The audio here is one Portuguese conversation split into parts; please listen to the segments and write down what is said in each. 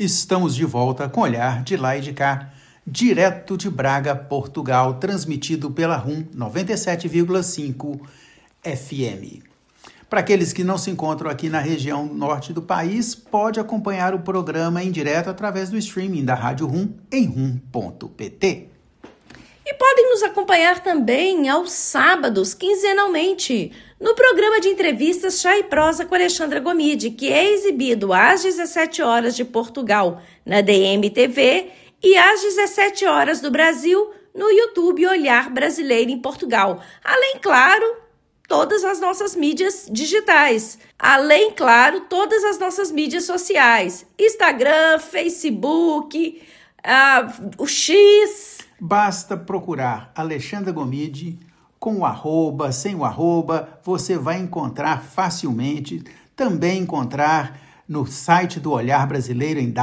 Estamos de volta com Olhar de Lá e de Cá, direto de Braga, Portugal, transmitido pela RUM 97,5 FM. Para aqueles que não se encontram aqui na região norte do país, pode acompanhar o programa em direto através do streaming da Rádio RUM em rum.pt. E podem nos acompanhar também aos sábados, quinzenalmente, no programa de entrevistas Chá e Prosa com Alexandra Gomide, que é exibido às 17 horas de Portugal na DMTV e às 17 horas do Brasil no YouTube Olhar Brasileiro em Portugal. Além, claro, todas as nossas mídias digitais. Além, claro, todas as nossas mídias sociais. Instagram, Facebook, o X. Basta procurar Alexandra Gomide com o arroba, sem o arroba, você vai encontrar facilmente. Também encontrar no site do Olhar Brasileiro em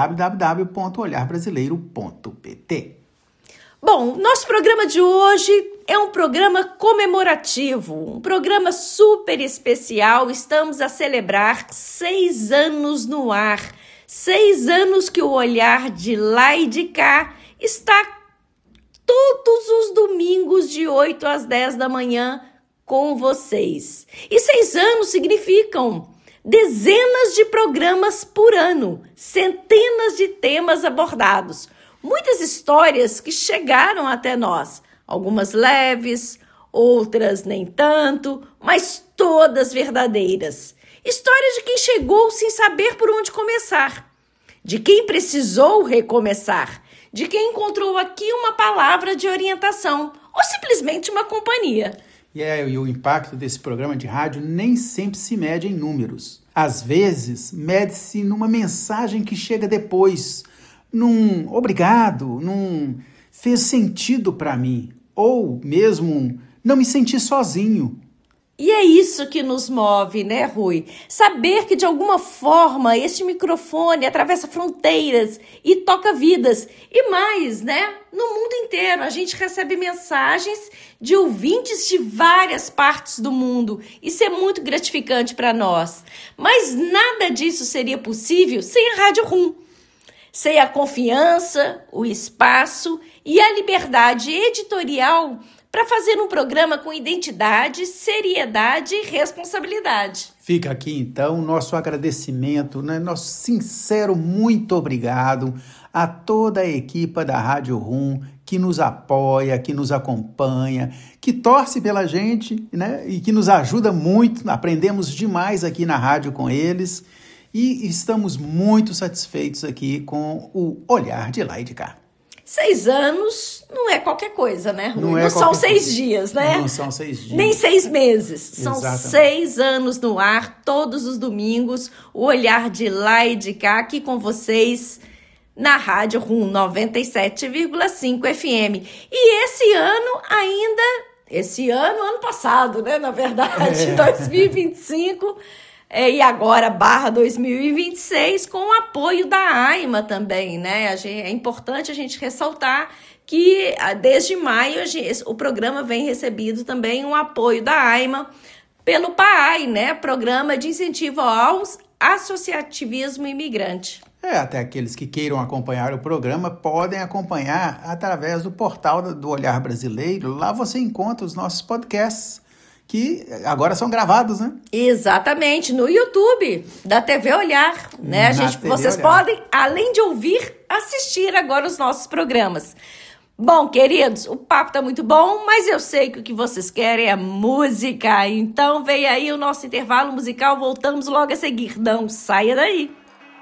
www.olharbrasileiro.pt. Bom, nosso programa de hoje é um programa comemorativo, um programa super especial. Estamos a celebrar 6 anos no ar, 6 anos que o Olhar de Lá e de Cá está todos os domingos de 8 às 10 da manhã com vocês. E 6 anos significam dezenas de programas por ano, centenas de temas abordados, muitas histórias que chegaram até nós, algumas leves, outras nem tanto, mas todas verdadeiras. Histórias de quem chegou sem saber por onde começar, de quem precisou recomeçar, de quem encontrou aqui uma palavra de orientação ou simplesmente uma companhia. E o impacto desse programa de rádio nem sempre se mede em números. Às vezes, mede-se numa mensagem que chega depois, num obrigado, num fez sentido para mim, ou mesmo não me senti sozinho. E é isso que nos move, né, Rui? Saber que, de alguma forma, este microfone atravessa fronteiras e toca vidas. E mais, né? No mundo inteiro, a gente recebe mensagens de ouvintes de várias partes do mundo. Isso é muito gratificante para nós. Mas nada disso seria possível sem a Rádio RUM. Sem a confiança, o espaço e a liberdade editorial para fazer um programa com identidade, seriedade e responsabilidade. Fica aqui, então, nosso agradecimento, né? Nosso sincero muito obrigado a toda a equipe da Rádio RUM que nos apoia, que nos acompanha, que torce pela gente, né? E que nos ajuda muito. Aprendemos demais aqui na rádio com eles e estamos muito satisfeitos aqui com o Olhar de Lá e de Cá. 6 anos não é qualquer coisa, né, Rui? Não são 6 dias, né? Não são 6 dias. Nem 6 meses. São Exatamente. 6 anos no ar, todos os domingos, o Olhar de Lá e de Cá, aqui com vocês, na Rádio RUM 97,5 FM. E ano passado, né, na verdade, 2025... e agora, /2026, com o apoio da AIMA também, né? É importante a gente ressaltar que desde maio o programa vem recebendo também um apoio da AIMA pelo PAI, né? Programa de Incentivo ao Associativismo Imigrante. Até aqueles que queiram acompanhar o programa podem acompanhar através do portal do Olhar Brasileiro. Lá você encontra os nossos podcasts, que agora são gravados, né? Exatamente, no YouTube da TV Olhar, né? Vocês podem, além de ouvir, assistir agora os nossos programas. Bom, queridos, o papo tá muito bom, mas eu sei que o que vocês querem é música. Então vem aí o nosso intervalo musical, voltamos logo a seguir. Não saia daí.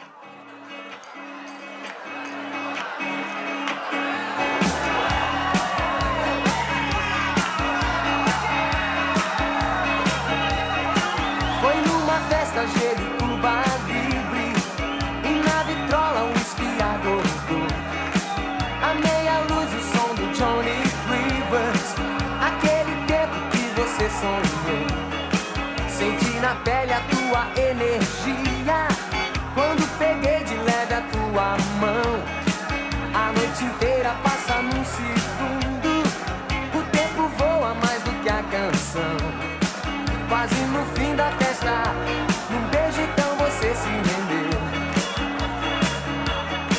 Senti na pele a tua energia quando peguei de leve a tua mão. A noite inteira passa num segundo, o tempo voa mais do que a canção. Quase no fim da festa, num beijo então você se rendeu.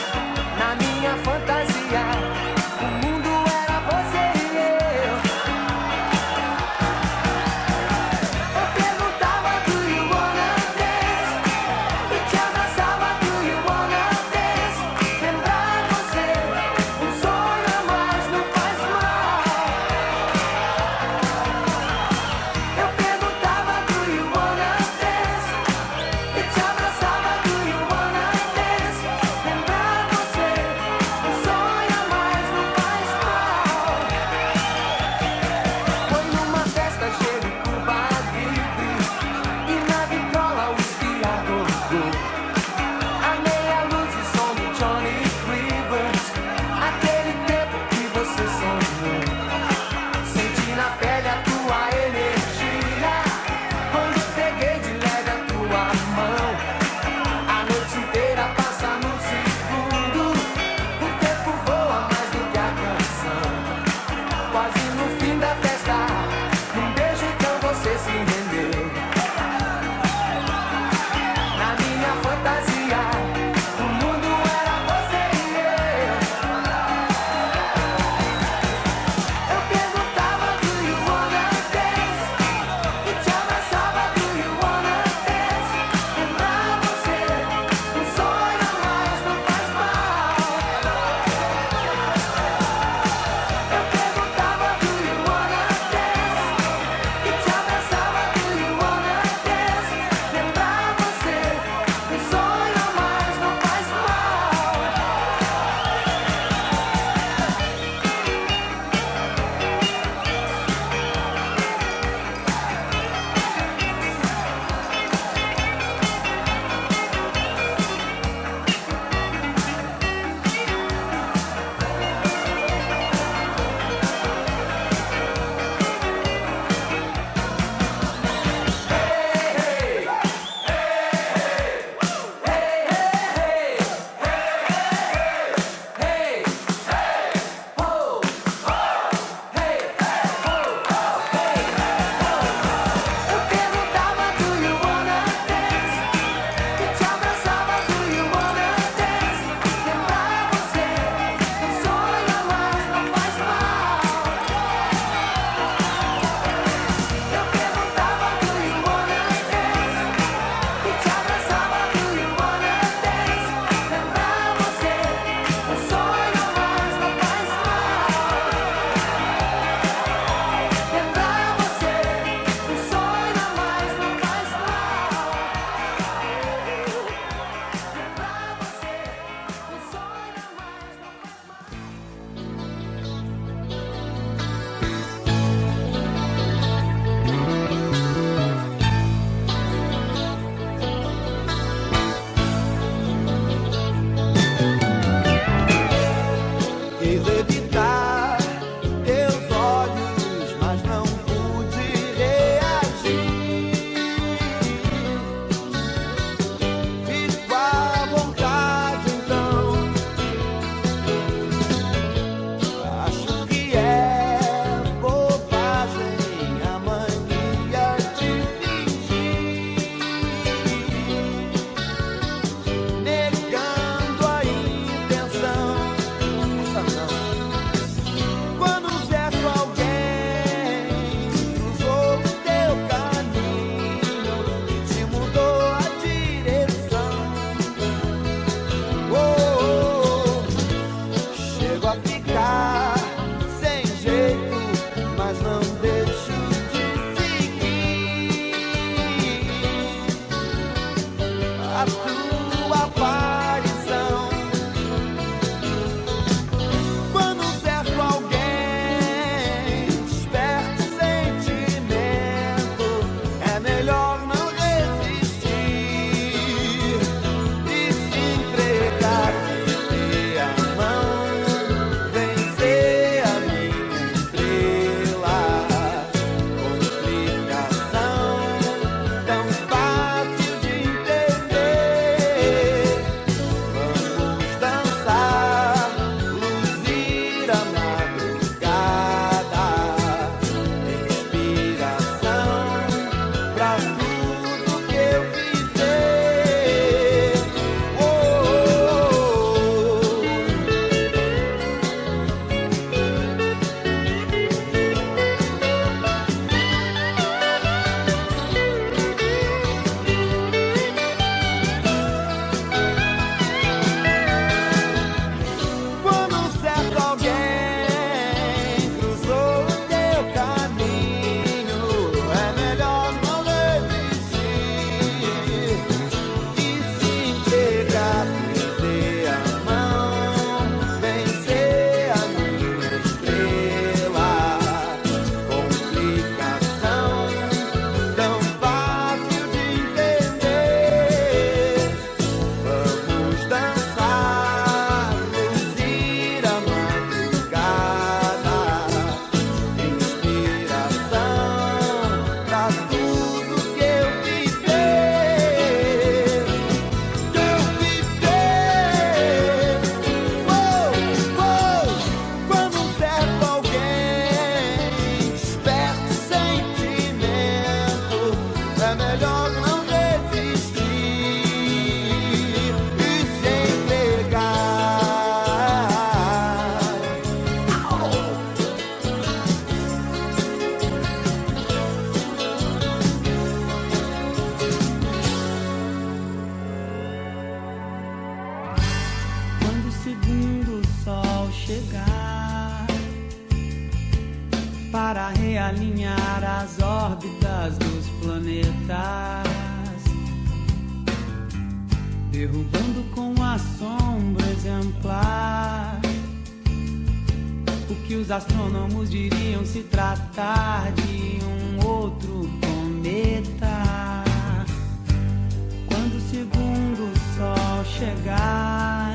órbitas dos planetas, derrubando com assombro exemplar o que os astrônomos diriam se tratar de um outro cometa. Quando o segundo sol chegar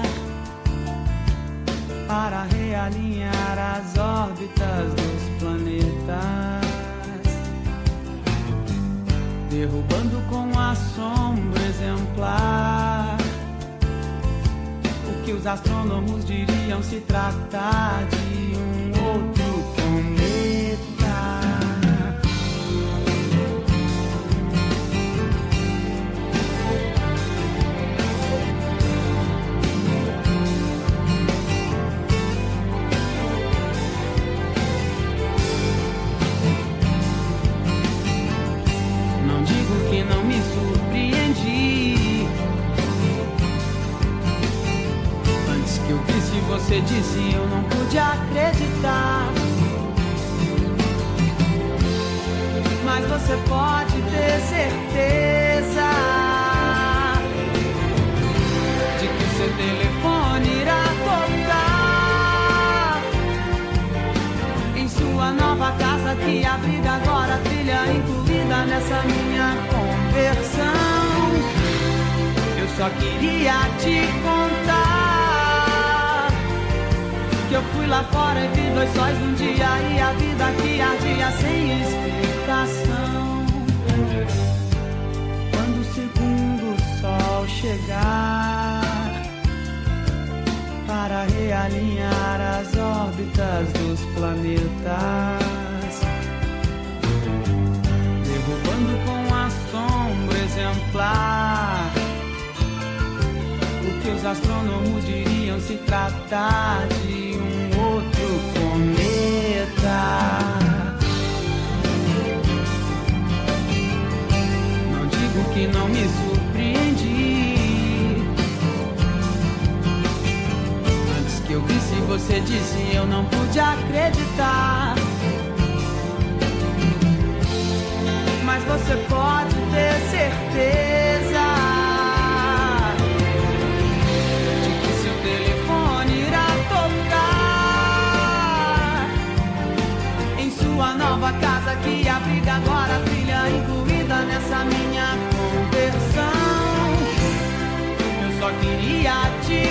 para realinhar as órbitas dos planetas, derrubando com assombro exemplar o que os astrônomos diriam se tratar de um outro cometa. Não digo que não me surpreendi. Antes que eu visse, você disse, eu não pude acreditar. Mas você pode ter certeza de que o seu telefone irá tocar em sua nova casa que abriga agora a trilha incluída nessa minha conversão. Eu só queria te contar que eu fui lá fora e vi 2 sóis num dia e a vida que ardia sem explicação. Quando o segundo sol chegar para realinhar as órbitas dos planetas, derrubando com assombro exemplar o que os astrônomos diriam se tratar de um outro cometa. Não digo que não me surpreendi. Antes que eu visse, você disse, eu não pude acreditar. Mas você pode ter certeza de que seu telefone irá tocar em sua nova casa que abriga agora a trilha incluída nessa minha conversão. Eu só queria te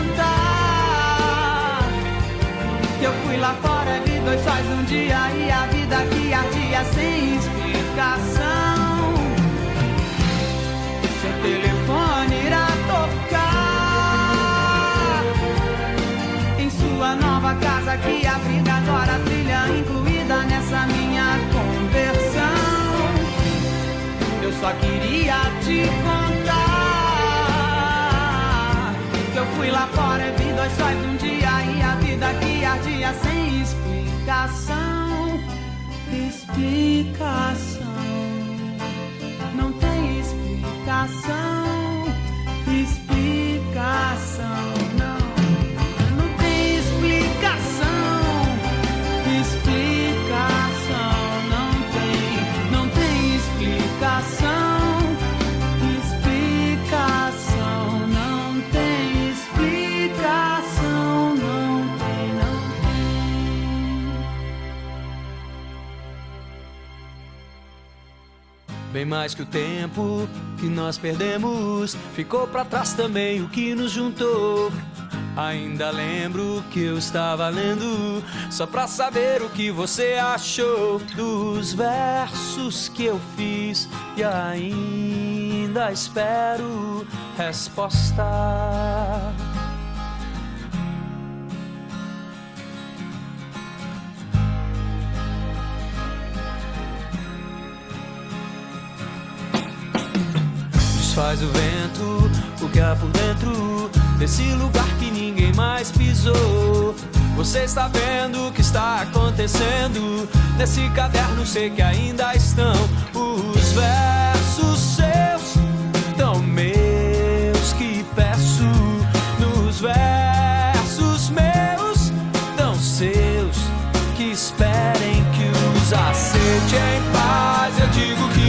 contar que eu fui lá fora e vi 2 sóis num dia e a vida que ardia sem explicação. O seu telefone irá tocar em sua nova casa que abriga agora a trilha incluída nessa minha conversão. Eu só queria te contar que eu fui lá fora e vi 2 sóis num dia e a vida que ardia sem explicação. Explicação, não tem explicação. Explicação, não tem explicação. Explicação, não tem explicação. Explicação, não tem explicação, não tem. Bem mais que o tempo que nós perdemos, ficou pra trás também o que nos juntou. Ainda lembro que eu estava lendo só pra saber o que você achou dos versos que eu fiz e ainda espero resposta. Desfaz o vento, o que há por dentro desse lugar que ninguém mais pisou. Você está vendo o que está acontecendo nesse caderno, sei que ainda estão os versos seus, tão meus que peço. Nos versos meus, tão seus, que esperem que os aceite em paz. Eu digo que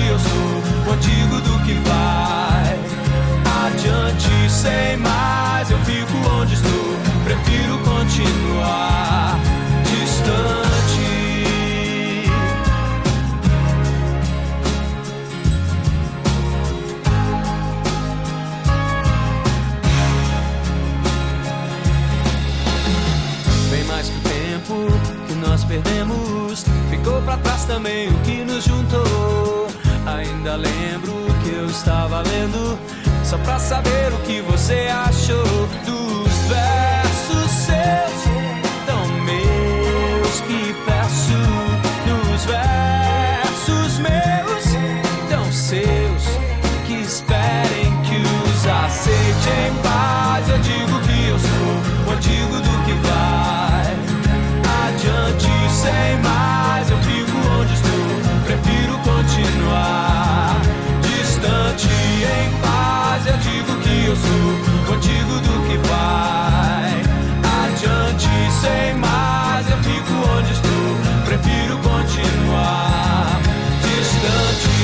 lendo, só pra saber o que você achou dos versos seus, tão meus que peço, nos versos meus, tão seus que esperem que os aceite em paz. Eu digo que eu sou o antigo do que vai adiante sem mais. Eu fico onde estou, prefiro continuar distante em paz. Eu digo que eu sou o antigo do que vai adiante sem mais. Eu fico onde estou, prefiro continuar distante.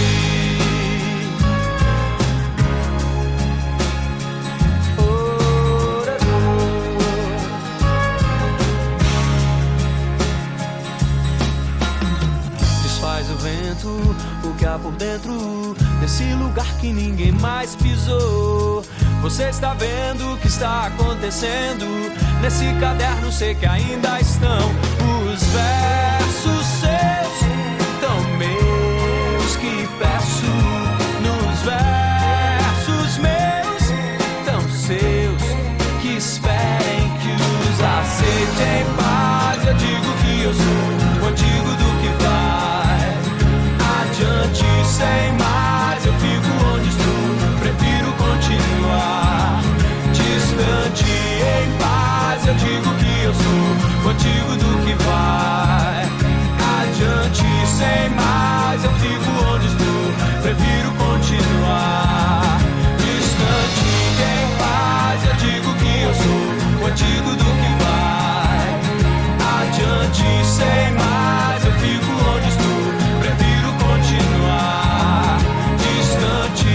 O vento, o que há por dentro desse lugar que ninguém mais pisou. Você está vendo o que está acontecendo nesse caderno, sei que ainda estão os versos seus, tão meus que peço, nos versos meus, tão seus que esperem que os aceite em paz. Eu digo que eu sou o antigo do que vai adiante sem mais. Eu fico onde estou, prefiro continuar distante em paz. Eu digo que eu sou o antigo do que vai adiante sem mais. Eu fico onde estou, prefiro continuar distante em paz. Eu digo que eu sou o antigo do que vai adiante sem mais. Eu fico onde estou, prefiro continuar distante.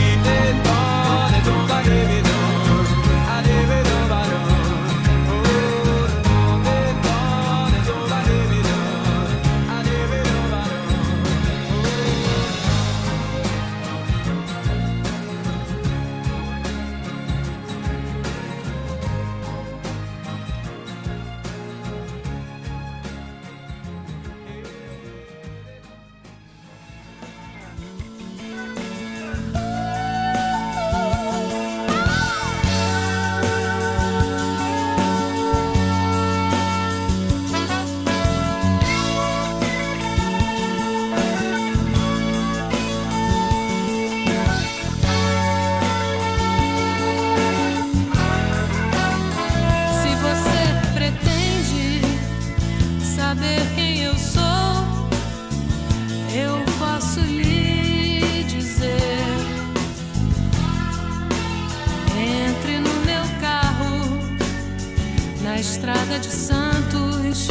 Estrada de Santos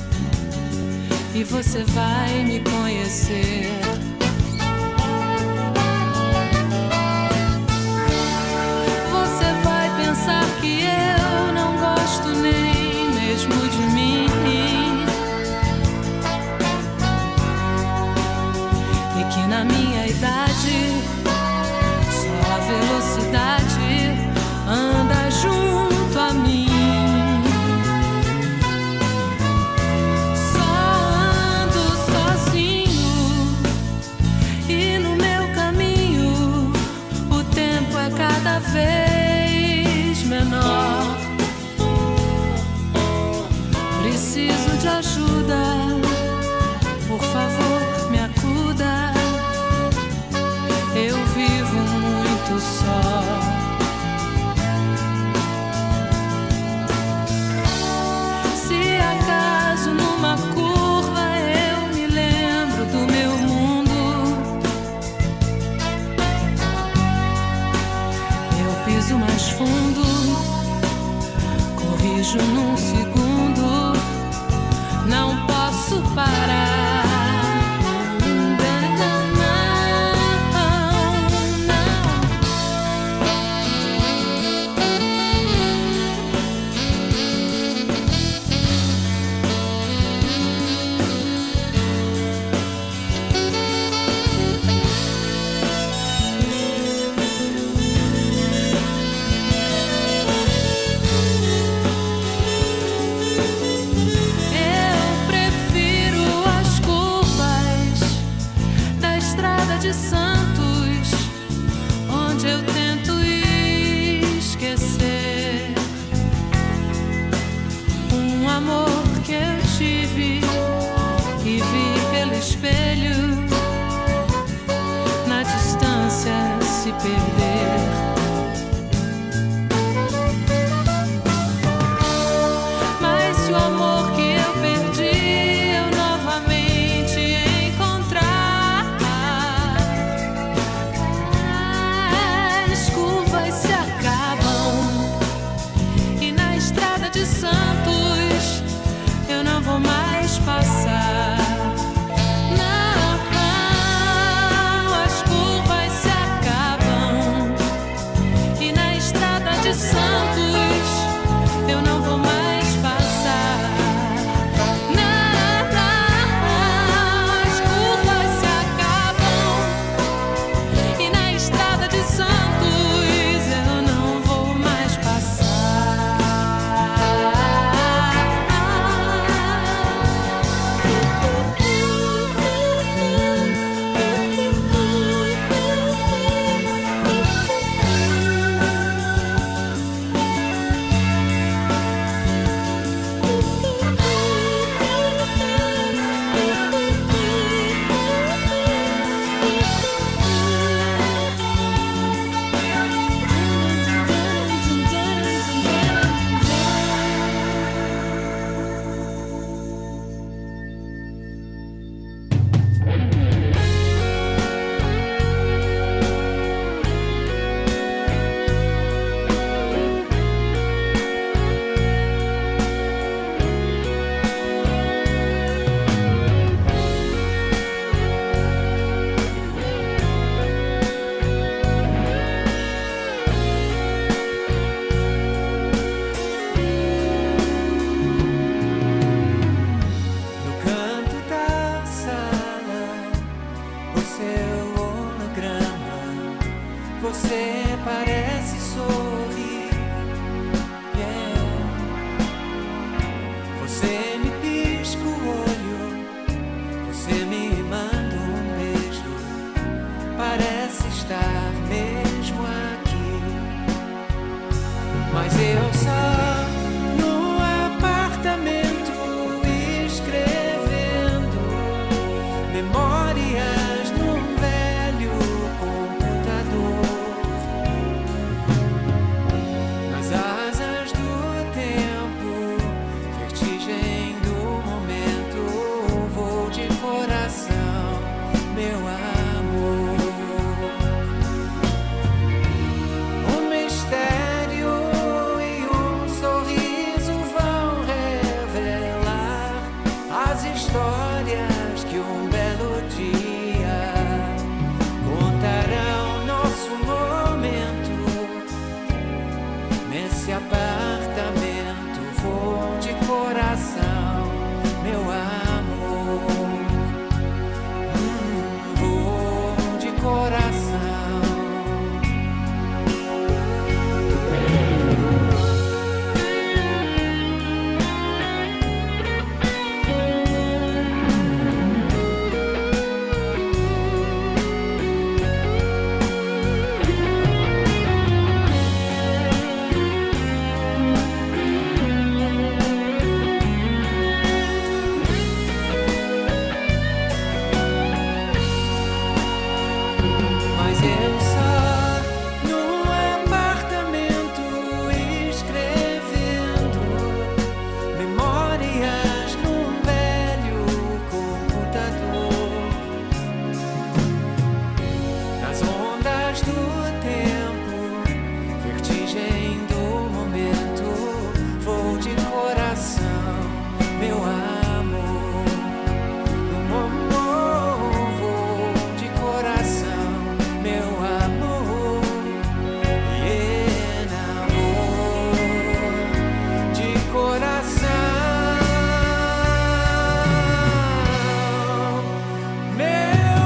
e você vai me conhecer. Você vai pensar que eu não gosto nem mesmo de mim e que na minha idade só a velocidade anda junto a mim. Cada vez menor, preciso de ajuda, por favor me acuda, eu vivo muito só. Se acaso numa curva eu me lembro do meu mundo, piso mais fundo, corrijo num segundo, não posso parar. De Santos, onde eu tenho você parece sorrir. Yeah. Você me pisca o olho, você me manda um beijo, parece estar mesmo aqui. Mas eu só no apartamento escrevendo memórias num velho computador. Nas asas do tempo, vertigem do momento, vou de coração, meu amor. Um mistério e um sorriso vão revelar as histórias que um belo dia contarão nosso momento. Nesse apartamento vou de coração, meu amor. Vou de coração. Mas eu só no apartamento escrevendo memórias num velho computador. Nas ondas do tempo, vertigem do momento, vou de coração, meu amor. Vou de coração, meu amor. Yeah, vou de coração, meu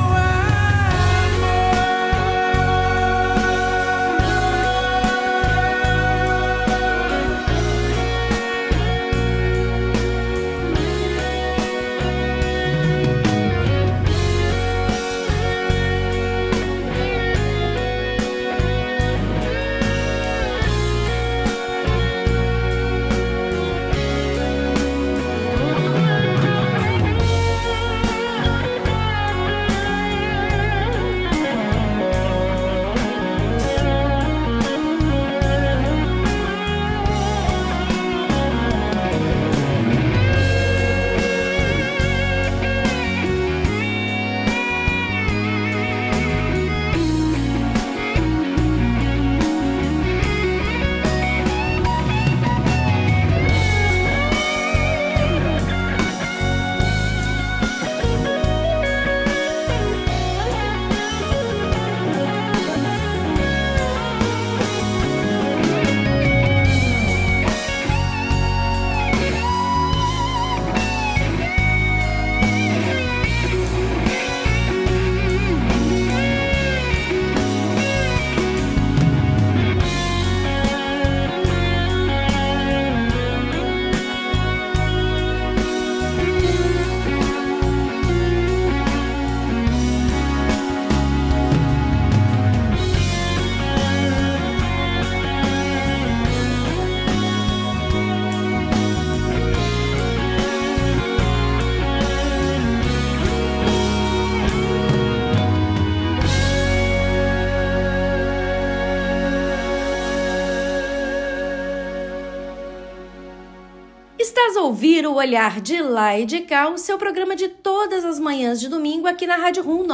Estás a ouvir o Olhar de Lá e de Cá, o seu programa de todas as manhãs de domingo aqui na Rádio Rum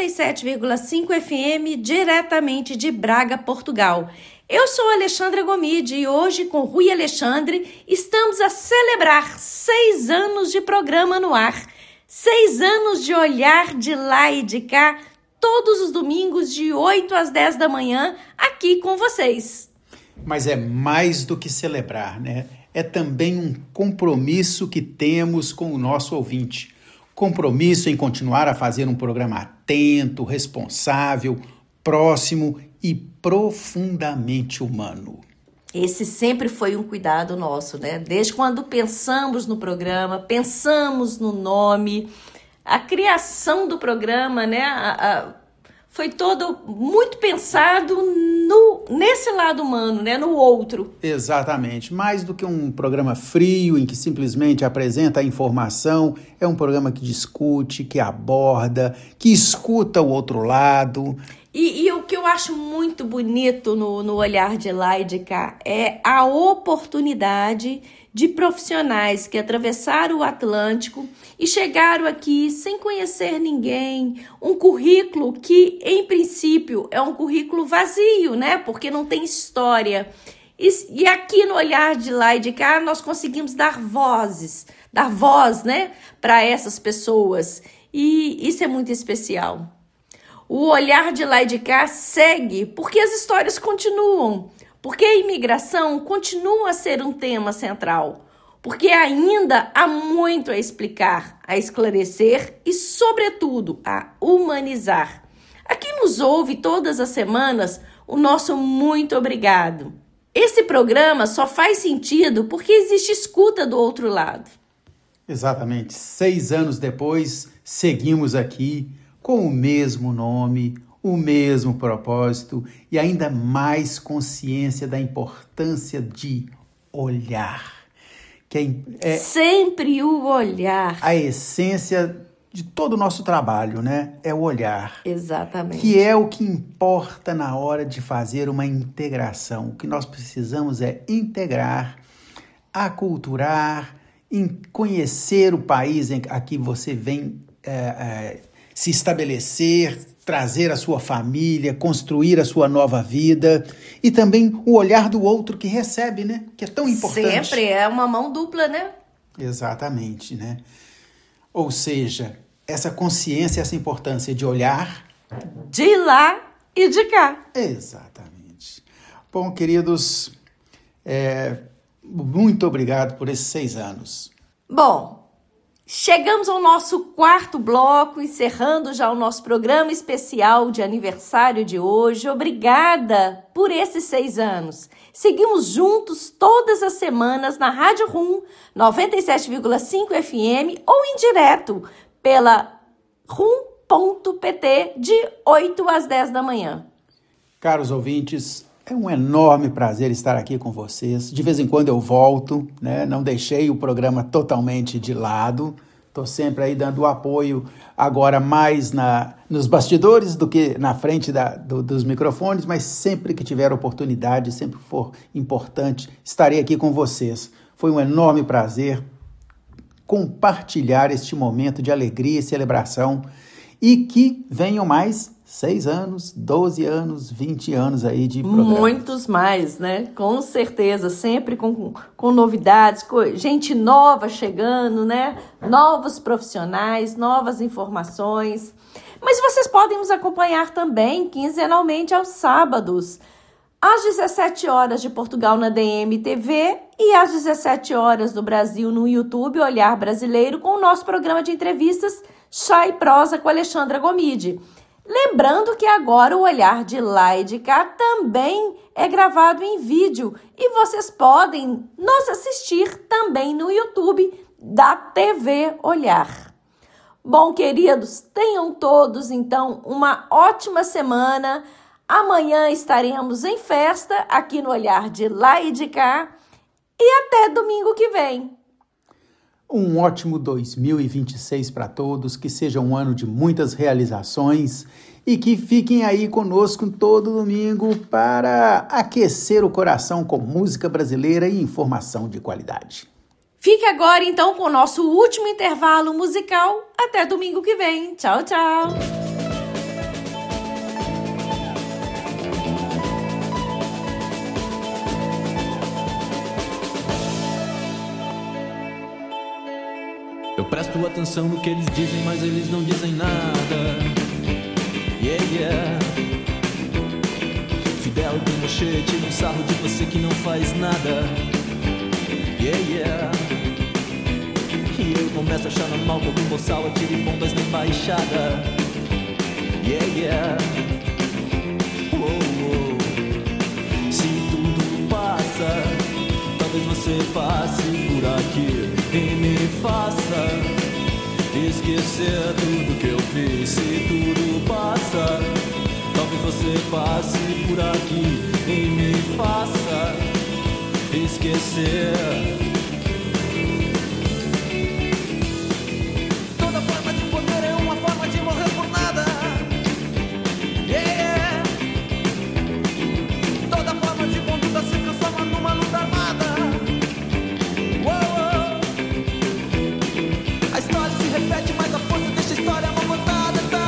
97,5 FM, diretamente de Braga, Portugal. Eu sou Alexandra Gomide e hoje, com Rui Alexandre, estamos a celebrar 6 anos de programa no ar. 6 anos de Olhar de Lá e de Cá, todos os domingos de 8 às 10 da manhã, aqui com vocês. Mas é mais do que celebrar, né? É também um compromisso que temos com o nosso ouvinte. Compromisso em continuar a fazer um programa atento, responsável, próximo e profundamente humano. Esse sempre foi um cuidado nosso, né? Desde quando pensamos no programa, pensamos no nome, a criação do programa, né? Foi todo muito pensado nesse lado humano, né? No outro. Exatamente. Mais do que um programa frio em que simplesmente apresenta a informação, é um programa que discute, que aborda, que escuta o outro lado. E o que eu acho muito bonito no olhar de lá e de cá é a oportunidade de profissionais que atravessaram o Atlântico e chegaram aqui sem conhecer ninguém, um currículo que, em princípio, é um currículo vazio, né? Porque não tem história. E aqui no olhar de lá e de cá, nós conseguimos dar voz, né, para essas pessoas. E isso é muito especial. O olhar de lá e de cá segue porque as histórias continuam, porque a imigração continua a ser um tema central, porque ainda há muito a explicar, a esclarecer e, sobretudo, a humanizar. A quem nos ouve todas as semanas, o nosso muito obrigado. Esse programa só faz sentido porque existe escuta do outro lado. Exatamente. 6 anos depois, seguimos aqui com o mesmo nome, o mesmo propósito e ainda mais consciência da importância de olhar. Que é sempre o olhar. A essência de todo o nosso trabalho, né? É o olhar. Exatamente. Que é o que importa na hora de fazer uma integração. O que nós precisamos é integrar, aculturar, conhecer o país a que você vem se estabelecer, trazer a sua família, construir a sua nova vida e também o olhar do outro que recebe, né? Que é tão importante. Sempre, é uma mão dupla, né? Exatamente, né? Ou seja, essa consciência, essa importância de olhar de lá e de cá. Exatamente. Bom, queridos, muito obrigado por esses 6 anos. Bom, chegamos ao nosso 4º bloco, encerrando já o nosso programa especial de aniversário de hoje. Obrigada por esses 6 anos. Seguimos juntos todas as semanas na Rádio Rum 97,5 FM ou em direto pela rum.pt de 8 às 10 da manhã. Caros ouvintes, é um enorme prazer estar aqui com vocês. De vez em quando eu volto, né? Não deixei o programa totalmente de lado. Estou sempre aí dando apoio, agora mais nos bastidores do que na frente dos microfones, mas sempre que tiver oportunidade, sempre for importante, estarei aqui com vocês. Foi um enorme prazer compartilhar este momento de alegria e celebração e que venham mais 6 anos, 12 anos, 20 anos aí de programa. Muitos mais, né? Com certeza, sempre com novidades, gente nova chegando, né? Novos profissionais, novas informações. Mas vocês podem nos acompanhar também quinzenalmente aos sábados, às 17 horas de Portugal na DMTV e às 17 horas do Brasil no YouTube Olhar Brasileiro com o nosso programa de entrevistas Chá e Prosa com Alexandra Gomide. Lembrando que agora o Olhar de lá e de cá também é gravado em vídeo e vocês podem nos assistir também no YouTube da TV Olhar. Bom, queridos, tenham todos, então, uma ótima semana. Amanhã estaremos em festa aqui no Olhar de lá e de cá e até domingo que vem. Um ótimo 2026 para todos, que seja um ano de muitas realizações e que fiquem aí conosco todo domingo para aquecer o coração com música brasileira e informação de qualidade. Fique agora então com o nosso último intervalo musical. Até domingo que vem. Tchau, tchau. Eu presto atenção no que eles dizem, mas eles não dizem nada. Yeah, yeah. Fidel Pinochet tira um sarro de você que não faz nada. Yeah, yeah. E eu começo a achar normal que algum boçal atire bombas na embaixada. Yeah, yeah. esquecer tudo que eu fiz. Se tudo passa, talvez você passe por aqui e me faça esquecer. Toda forma de poder é uma forma de morrer por nada. Yeah. Toda forma de conduta se transforma numa luta armada. Uou. A história se repete, mas a força deixa a história mal contada.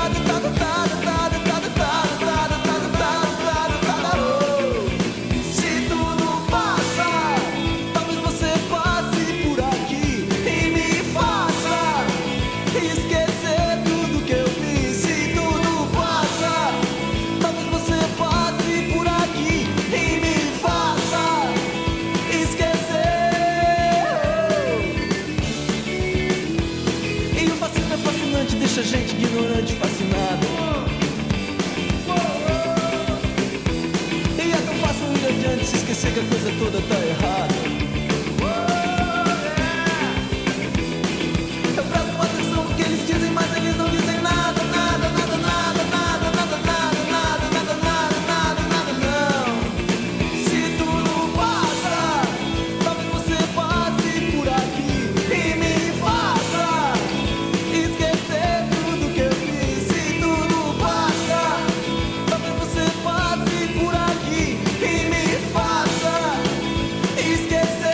Se tudo passa, talvez você passe por aqui e me faça esquecer tudo que eu fiz. Se tudo passa, talvez você passe por aqui e me faça esquecer. E o fascismo é fascinante, deixa a gente ignorante, fascinado. E é tão fácil ir adiante, se esquecer que a coisa toda tá errada. Eu presto atenção no que eles dizem, mas eles não dizem nada, nada, nada, nada, nada, nada, nada, nada, nada, nada, nada, nada, não. Se tudo passa, talvez você passe por aqui e me faça esquecer tudo que eu fiz. Se tudo passa, talvez você passe por aqui e me faça esquecer.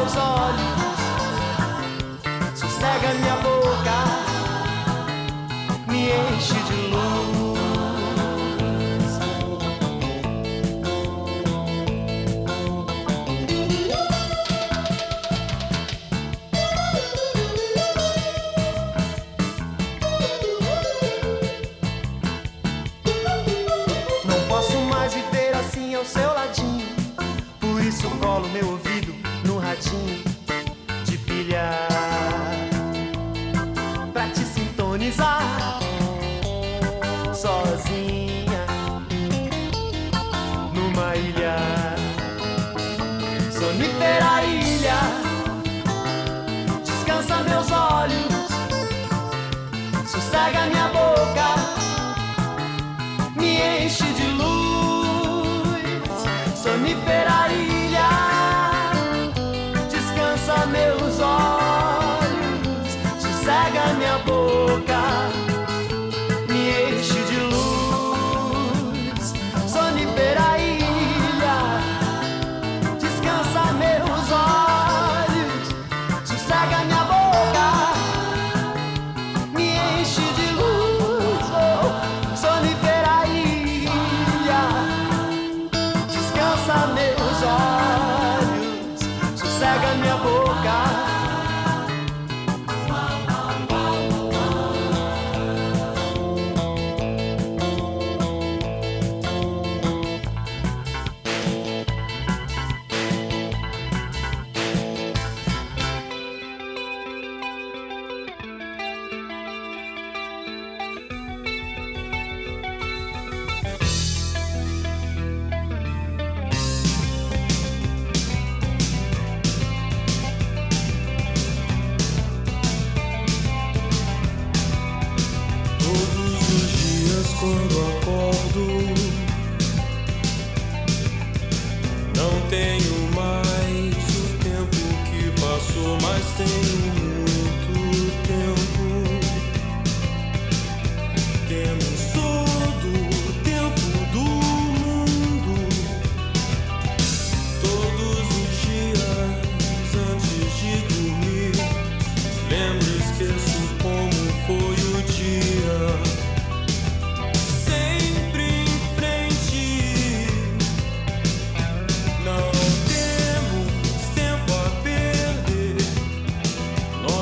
meus olhos, sossega minha boca, me enche de luz. Não posso mais viver assim ao seu ladinho, por isso colo meu ouvido no radinho de pilha pra te sintonizar sozinha numa ilha, sonífera ilha. Descansa meus olhos, sossega minha boca, me enche de luz. Sonífera ilha, descansa meus olhos, sossega minha boca, me enche de luz. Sonífera ilha, descansa meus olhos, sossega minha boca, me enche de luz. Oh, sonífera ilha, descansa meus olhos, sossega minha boca. Todos os dias quando acordo, não tenho mais o tempo que passou, mas tenho muito tempo. Temos todo o tempo do mundo. Todos os dias antes de dormir, lembro e esqueço como foi o dia. Sempre em frente, não temos tempo a perder.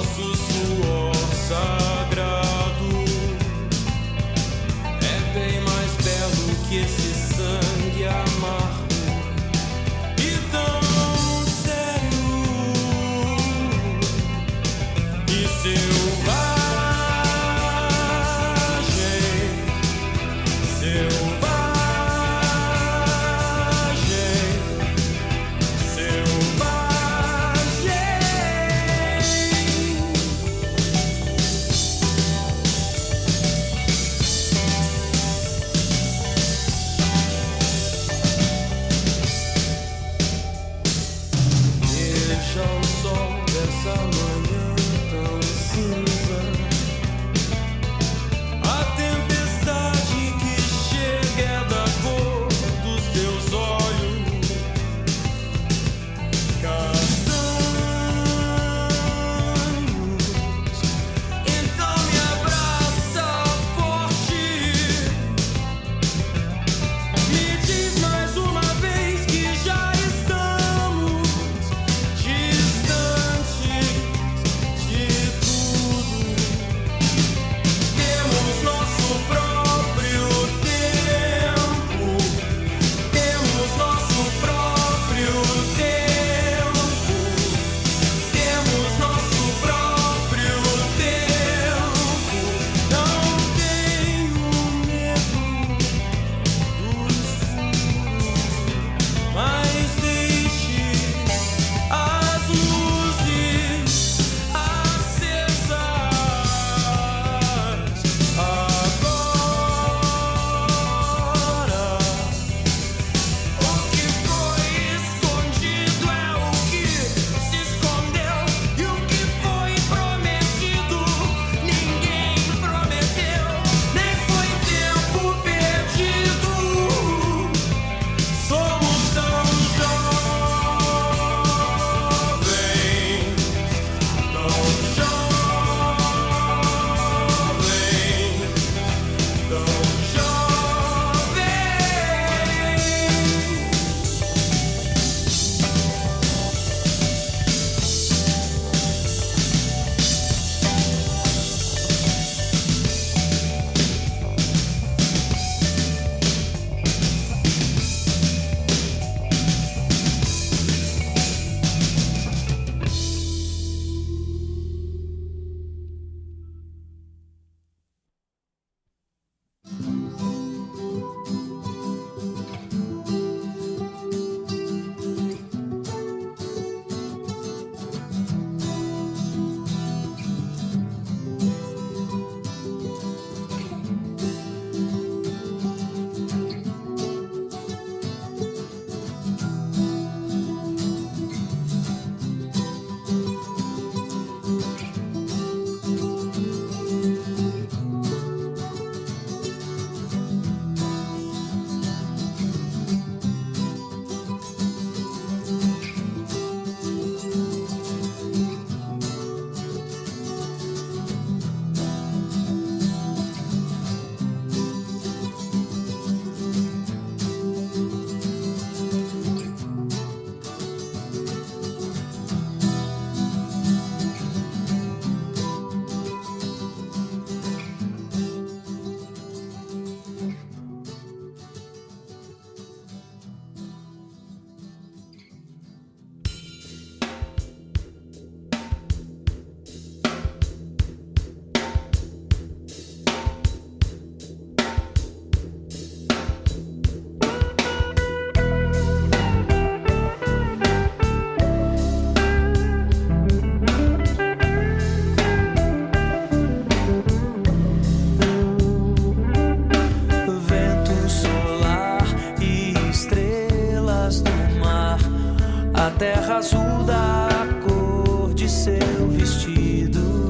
seu vestido,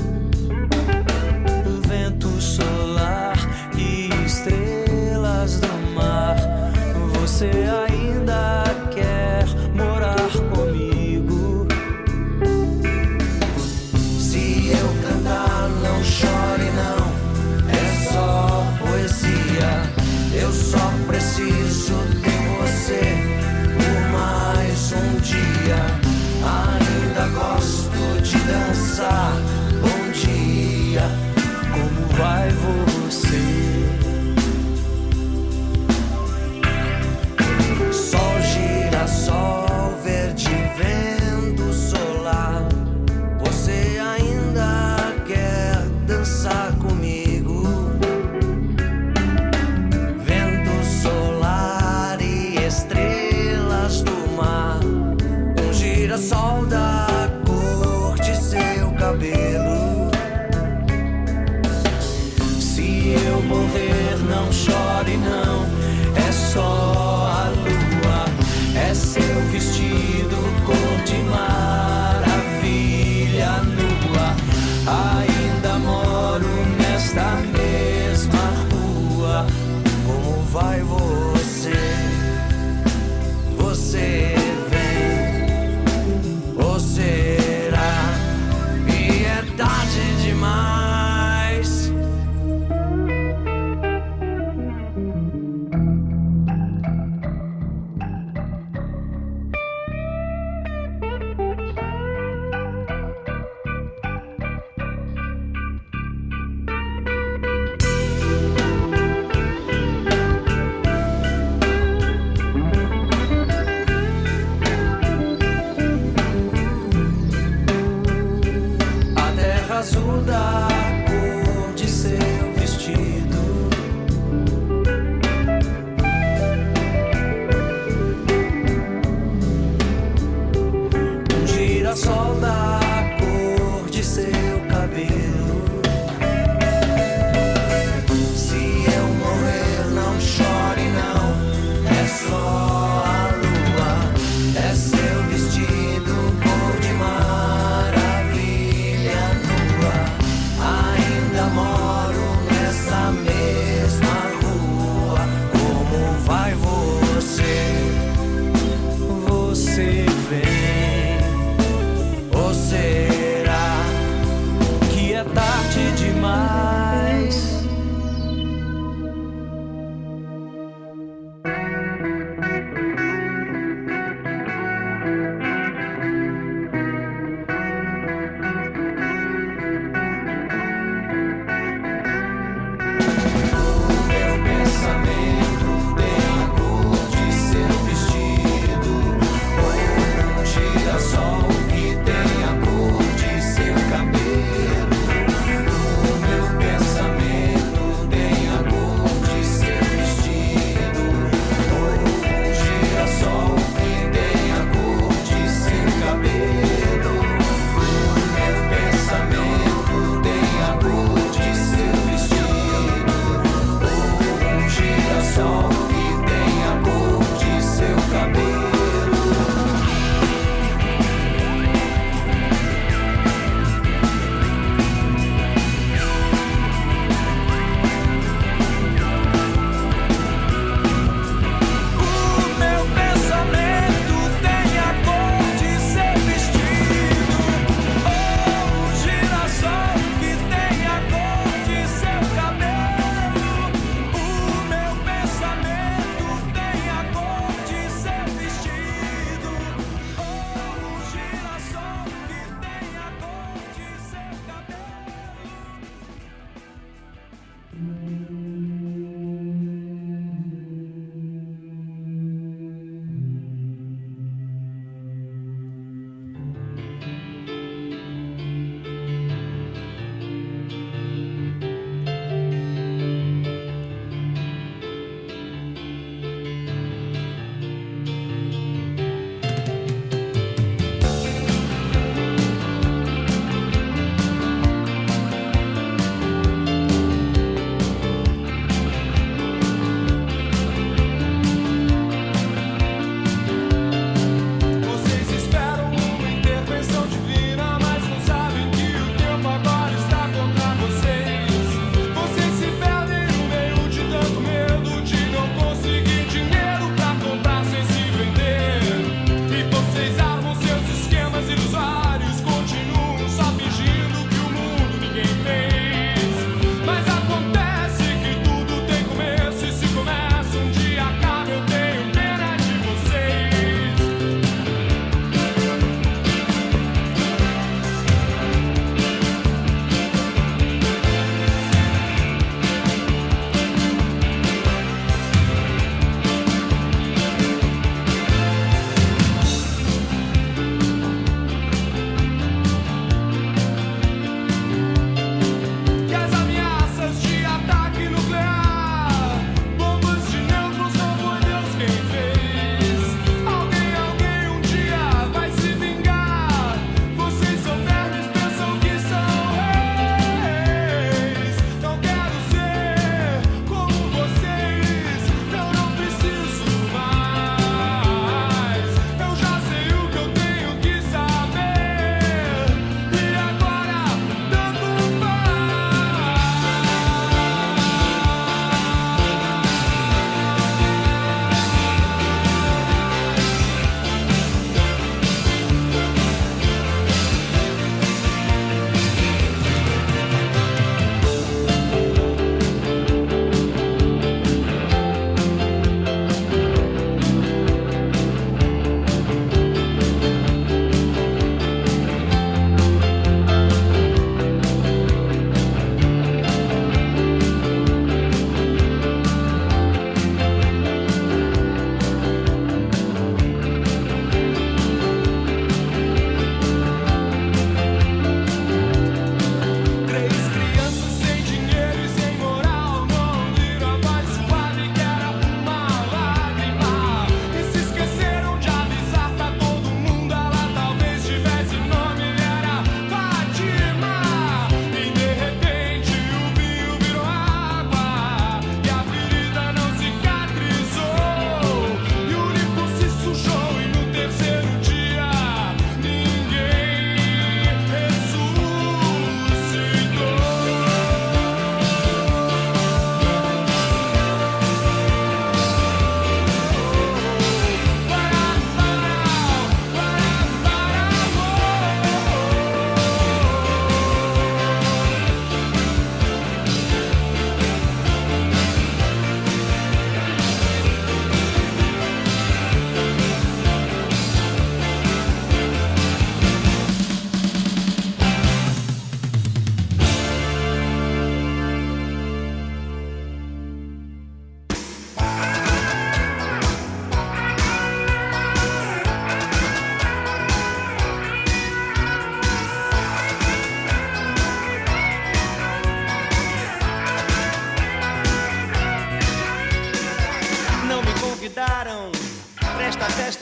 vento solar e estrelas do mar. Você ainda quer morar comigo? Se eu cantar, não chore não, é só poesia. Eu só preciso ter você por mais um dia. Ainda gosto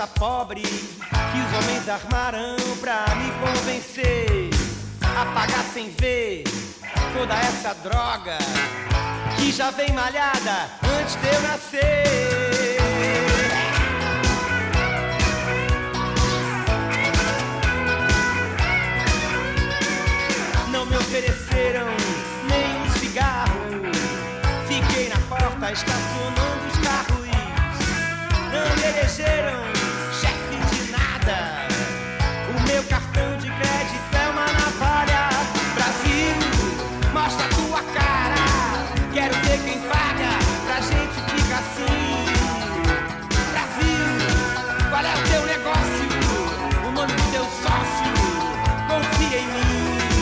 pobre que os homens armaram pra me convencer a pagar sem ver toda essa droga que já vem malhada antes de eu nascer. Não me ofereceram nem um cigarro, fiquei na porta estacionando os carros. Não me elegeram chefe de nada, o meu cartão de crédito é uma navalha. Brasil, mostra tua cara, quero ver quem paga pra gente ficar assim. Brasil, qual é o teu negócio, o nome do teu sócio, confia em mim.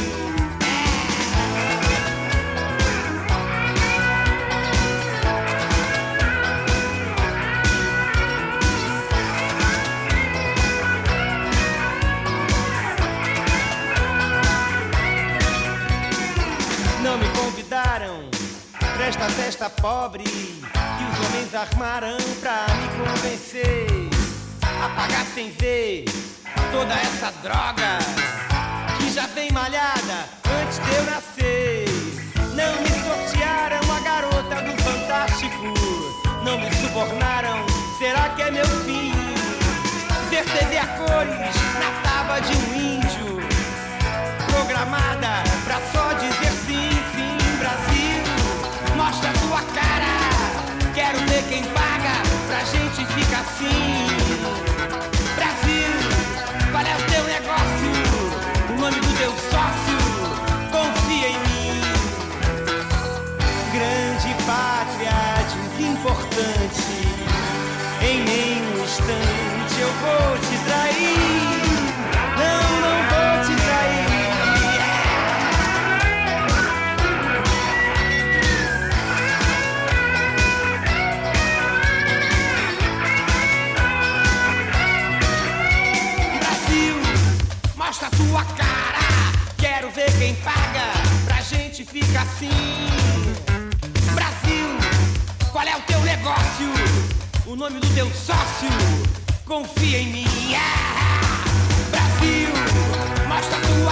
Não me convidaram pra esta festa pobre que os homens armaram pra me convencer a pagar sem ver toda essa droga que já vem malhada antes de eu nascer. Não me sortearam a garota do Fantástico, não me subornaram, será que é meu fim? Ver TV a cores na tábua de um índio, programada pra só dizer sim, sim. Brasil, mostra tua cara, quero ver quem paga pra gente ficar assim. Brasil, qual é o teu negócio, o nome do teu sócio, confia em mim. Grande pátria, desimportante, em nenhum instante eu vou te trair. Não, não vou te trair. Mostra tua cara, quero ver quem paga pra gente ficar assim. Brasil, qual é o teu negócio, o nome do teu sócio, confia em mim. Brasil, mostra tua